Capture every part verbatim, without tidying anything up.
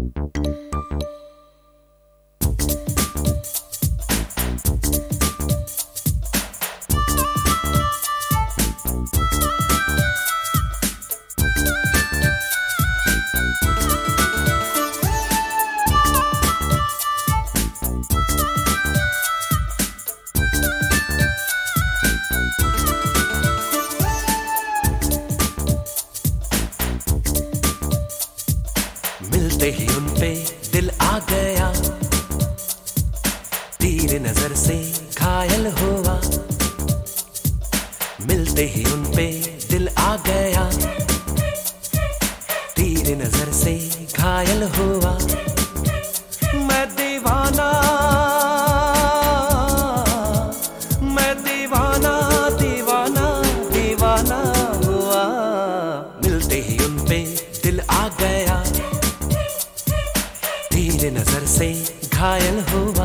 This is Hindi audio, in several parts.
मिलते ही उन पे दिल आ गया, तीर नजर से घायल हुआ। मिलते ही उन पे दिल आ गया, तीर नजर से घायल हुआ। मैं दीवाना, मैं दीवाना दीवाना दीवाना हुआ। मिलते ही उन पे दिल आ गया, तीर नजर से घायल हुआ।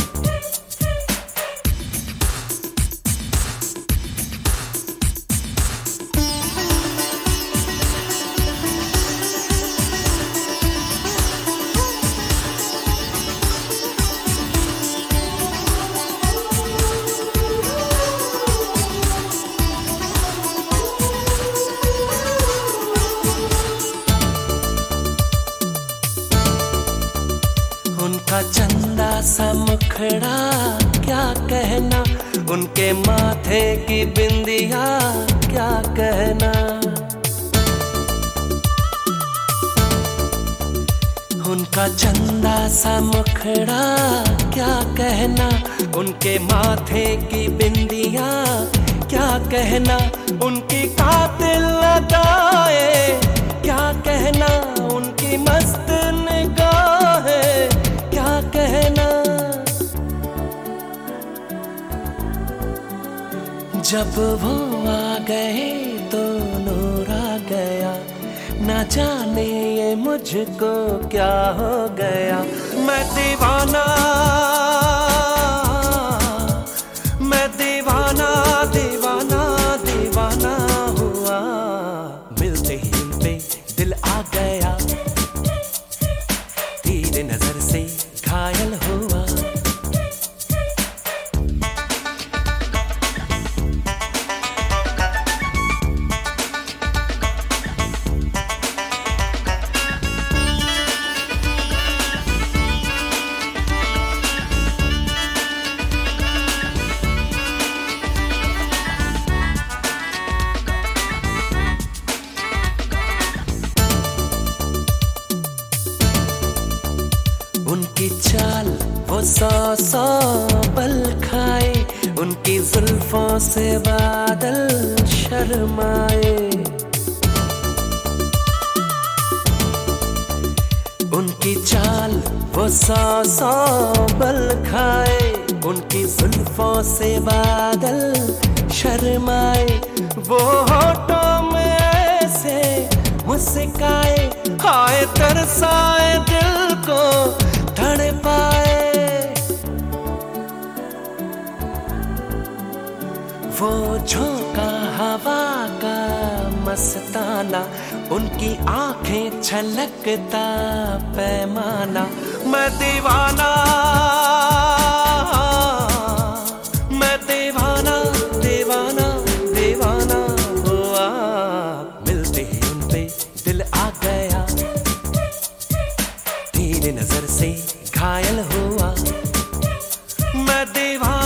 उनका चंदा सा मुखड़ा क्या कहना, उनके माथे की बिंदिया क्या कहना। उनका चंदा सा मुखड़ा क्या कहना, उनके माथे की बिंदिया क्या कहना। उनकी कातिल अदाएं क्या कहना, उनकी मस्त निगाहें क्या कहना। जब वो आ गए तो नूर आ गया, ना जाने ये मुझको क्या हो गया। मैं दीवाना, मैं दीवाना दीवाना दीवाना हुआ। मिलते ही उन पे दिल आ गया, तीर नजर से घायल हुआ। उनकी चाल वो सौ सौ पल खाए, उनकी जुल्फों से बादल शर्माए। उनकी चाल वो सौ सौ पल खाए, उनकी जुल्फों से बादल शर्माए। वो होठों में ऐसे मुस्काए, हाय तरसाए दिल को तड़पाए। वो झोंका हवा का मस्ताना, उनकी आंखें छलकता पैमाना। मैं दीवाना, मैं दीवाना दीवाना दीवाना हुआ। मिलते ही उन पे दिल आ गया, तीर नजर से घायल हुआ। मैं दीवाना